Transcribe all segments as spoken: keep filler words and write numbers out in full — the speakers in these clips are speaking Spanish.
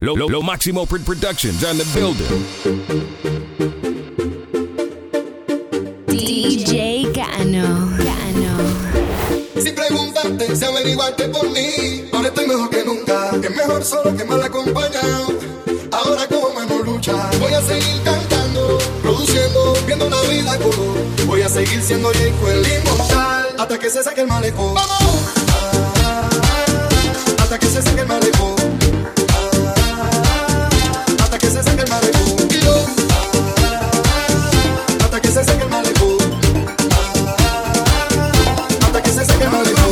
Lo, lo, lo Máximo Productions on the building. D J Cano. Cano. Si preguntaste, si averiguaste por mí, ahora estoy mejor que nunca. Es mejor solo que mal acompañado. Ahora como mejor lucha. Voy a seguir cantando, produciendo, viendo la vida como. Voy a seguir siendo Jayco el inmortal hasta que se saque el malecón. ¡Vamos! Hasta que se saque el malecón. Hasta que se saque el malecón. Y yo, hasta que se saque el malecón. Hasta que se saque el malecón.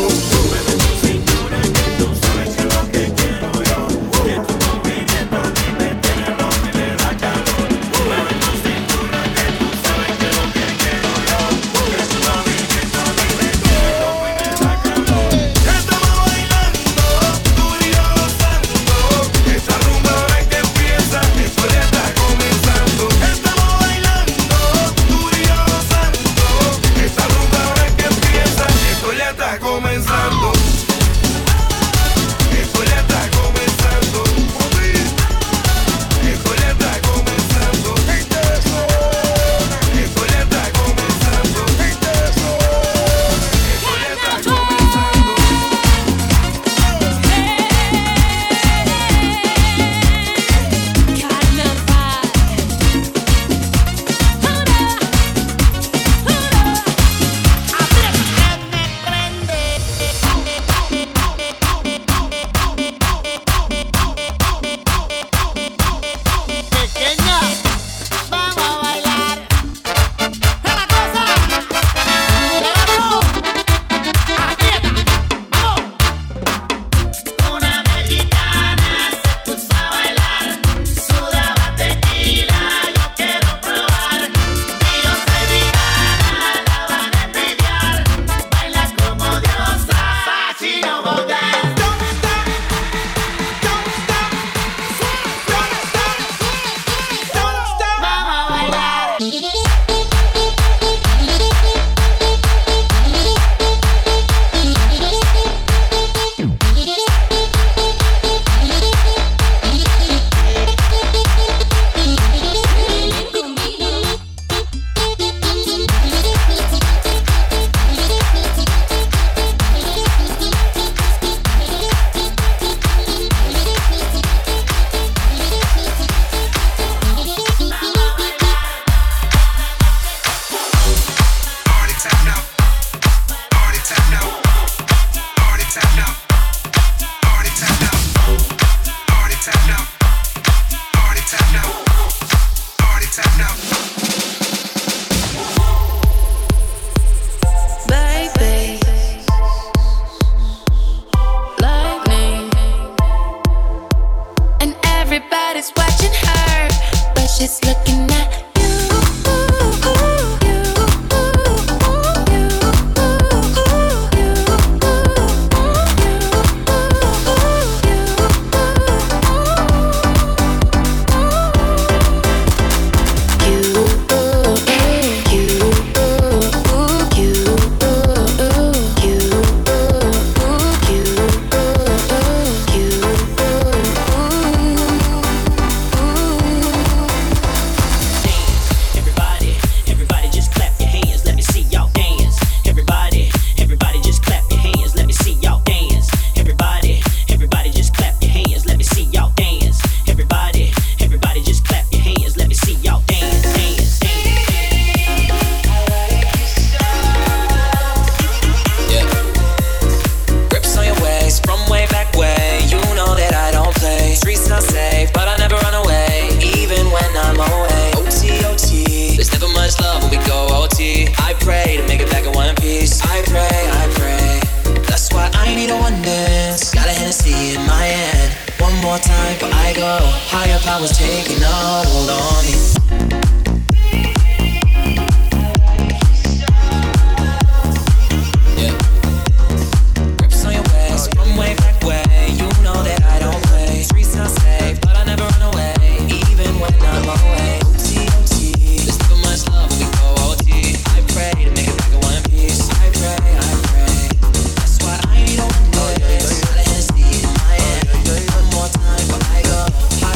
Higher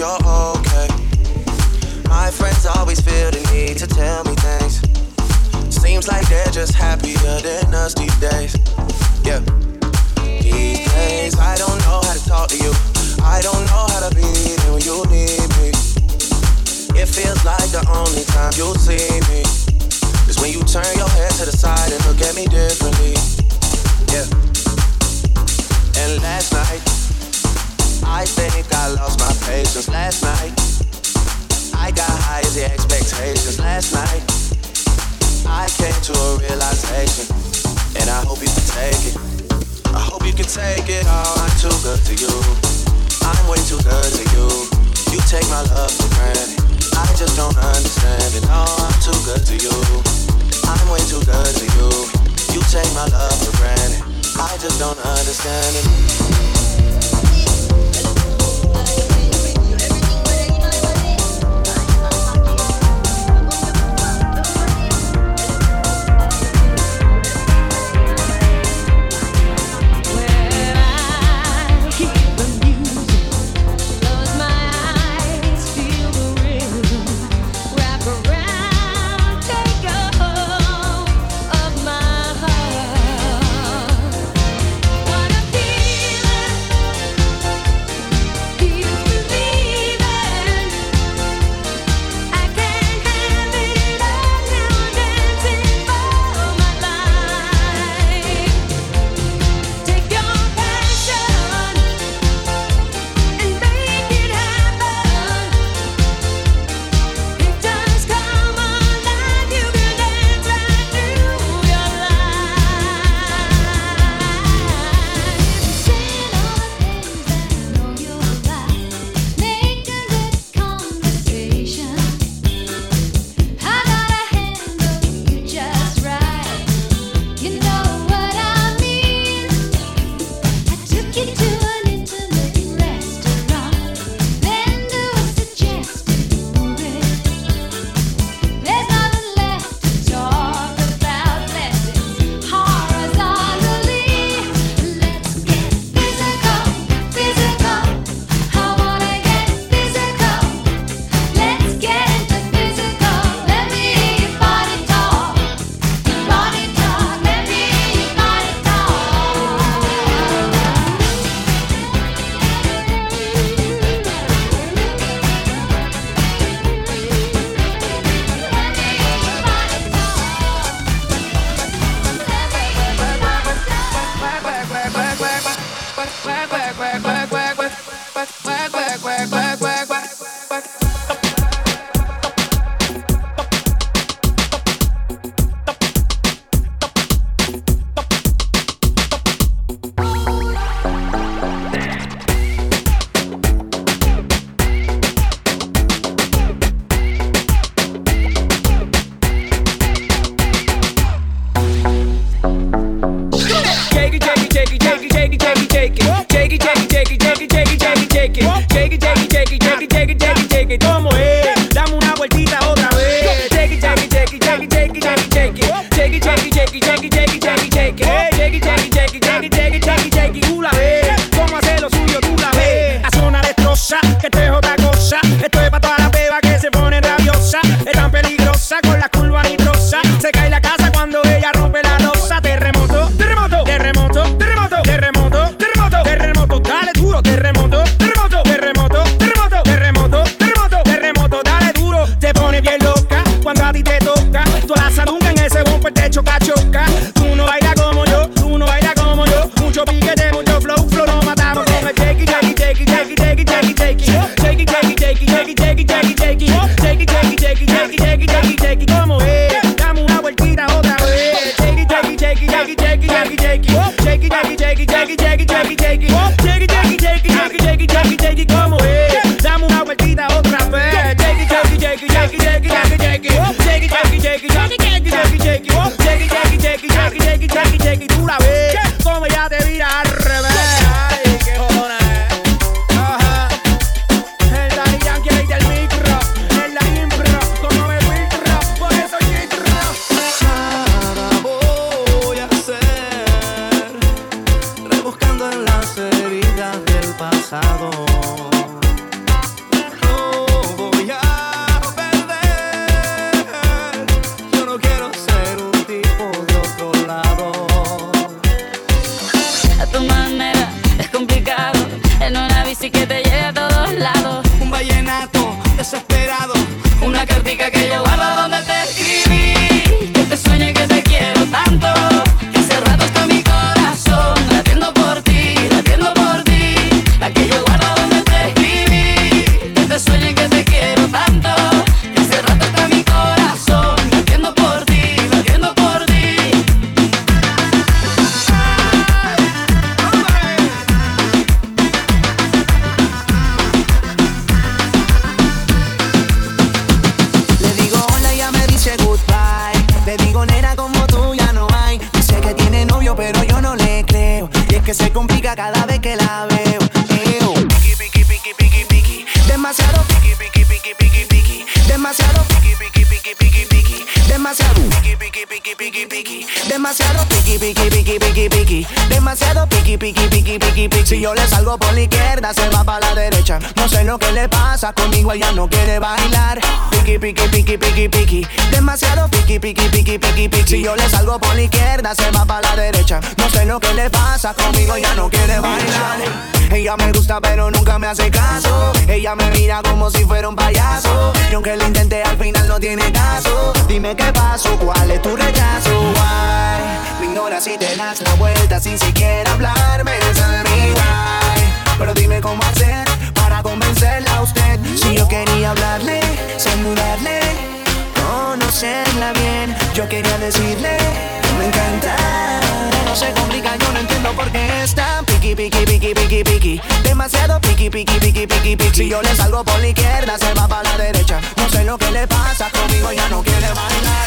you're okay. My friends always feel the need to tell me things. Seems like they're just happier than us these days. Yeah. These days I don't know how to talk to you. I don't know how to be there when you need me. It feels like the only time you'll see me is when you turn your head to the side and look at me differently. Yeah. And last night I think I lost my patience. Last night I got high as the expectations. Last night I came to a realization, and I hope you can take it. I hope you can take it all. I'm too good to you. I'm way too good to you. You take my love for granted. I just don't understand it. No, I'm too good to you. I'm way too good to you. You take my love for granted. I just don't understand it. así que te lleve a todos lados. Un vallenato desesperado, una cartica que yo guardo donde te escribí, que te sueñe que te quiero tanto, que hace rato está mi corazón latiendo por ti, latiendo por ti. La que yo guardo donde te escribí, que te sueñe que te quiero tanto, que hace rato está mi corazón latiendo por ti, latiendo por ti. Le digo hola y ella me dice goodbye. Le digo nena como tú ya no hay. Dice que tiene novio pero yo no le creo. Y es que se complica cada vez que la veo. Ew. Piqui, piqui, piqui, piqui, piqui. Demasiado piqui, piqui, piqui, piqui, piqui. Demasiado piqui, piqui, piqui, piqui, piqui. Demasiado piqui, piqui, piqui, piqui, piqui. Demasiado piqui, piqui, piqui, piqui, piqui. Demasiado piqui, piqui, piqui, piqui, piqui. Si yo le salgo por la izquierda se va para la derecha. No sé lo que le pasa, conmigo ella no quiere bailar. Piqui, piqui, piqui, piqui, piqui. Demasiado piqui, piqui, piqui, piqui, piqui. Si yo le salgo por la izquierda se va para la derecha. No sé lo que le pasa, conmigo ella no quiere bailar. Ella me gusta pero nunca me hace caso. Ella me mira como si fuera un payaso. Y aunque lo intenté al final no tiene caso. Dime qué pasó, cuál es tu rechazo. Why? Me ignoras y te das la vuelta sin siquiera hablarme. Tell me why. Pero dime cómo hacer para convencerla a usted. Si yo quería hablarle, saludarle, conocerla bien. Yo quería decirle, me encanta. No se complica, yo no entiendo por qué es tan piqui, piqui, piqui, piqui, piqui. Demasiado piqui, piqui, piqui, piqui, piqui. Si yo le salgo por la izquierda, se va para la derecha. No sé lo que le pasa, conmigo ya no quiere bailar.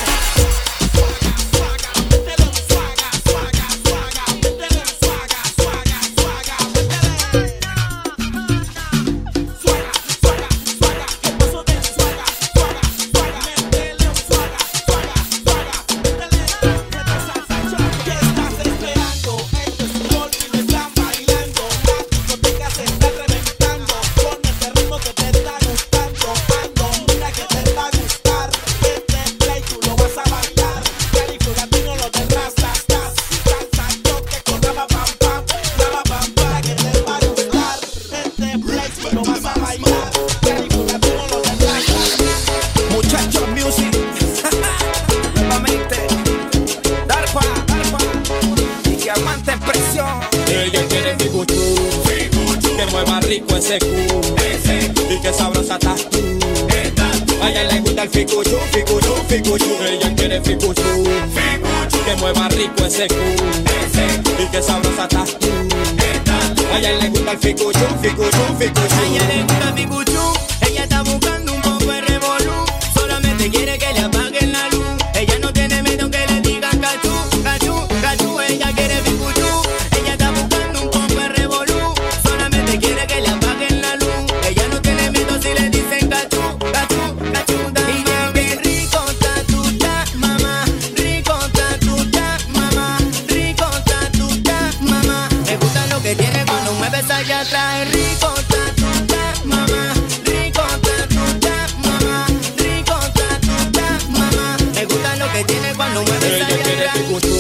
Rico ese cu, y que sabrosa estás tú. A ella le gusta el ficuchu, ficuchu, ficuchu. Ella quiere ficuchu, que mueva rico ese cu, y que sabrosa estás tú. A ella le gusta el ficuchu, ficuchu, ficuchu. A ella le gusta el ficuchu, ella está buscando un poco de revolú. Solamente quiere que le apaguen la luz. Ella no tiene miedo que le digan cachú, cachú, cachú. Ella quiere ficuchu, ella está buscando un poco de revolú. Solamente quiere que le apaguen la luz. Ella no tiene miedo si le dicen cachú, cachú, cachú. Y bien rico está tu ta, mamá. Rico está tu ta, mamá. Rico está tu ta, mamá. Me gusta lo que tiene cuando me besa allá atrás. Rico está tu ta, mamá. Rico está tu ta, mamá. Rico está tu ta, mamá. Me gusta lo que tiene cuando me besa allá atrás.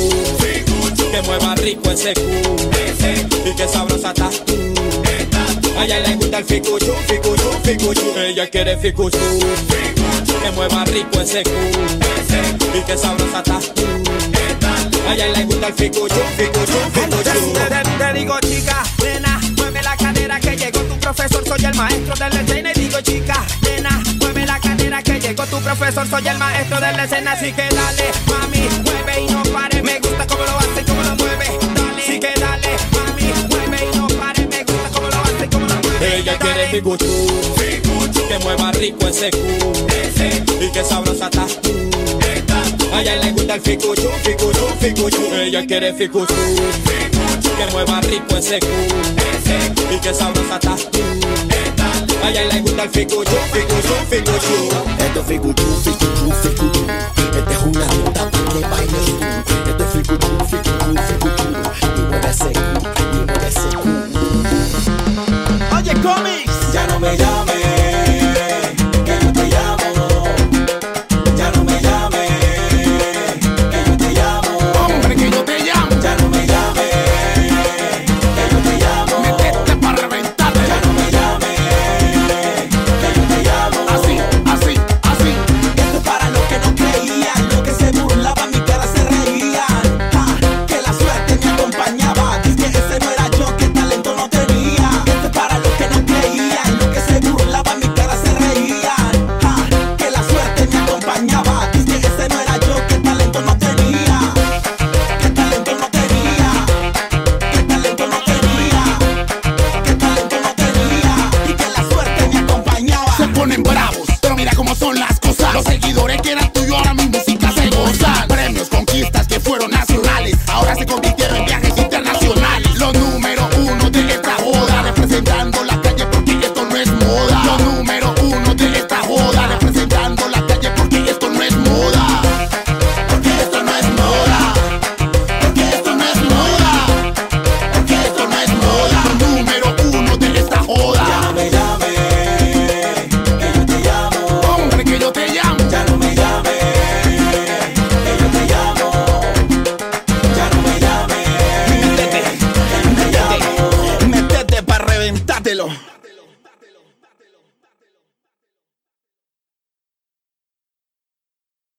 Que mueva rico ese cu, y que sabrosa estás tú. A ella le gusta el ficuchu, ficuchu, ficuchu. Ella quiere ficuchu, que mueva rico ese cu, y que sabrosa estás tú. A ella le gusta el ficuchu, ficuchu, ficuchu. Te, te digo chica, nena, mueve la cadera que llegó tu profesor, soy el maestro de la escena. Y digo chica, nena, mueve la cadera que llegó tu profesor, soy el maestro de la escena. Así que dale, mami, mueve y no pare. Me gusta cómo lo hace y cómo lo mueve. Dale, así que dale, mami, mueve y no pare. Me gusta cómo lo hace y cómo lo mueve. Ella quiere ficuchu, que mueva rico ese cu, y que sabrosa estás tú. A ella le gusta el ficuchu, ficuchu, ficuchu. Ella quiere ficuchu, que mueva rico ese cu, y que sabrosa estás tú. A ella le gusta el ficuchu, ficuchu, ficuchu. Esto es ficuchu, ficuchu, ficuchu. Esta es una nota para que bailes tú. Esto es ficuchu, ficuchu, ficuchu.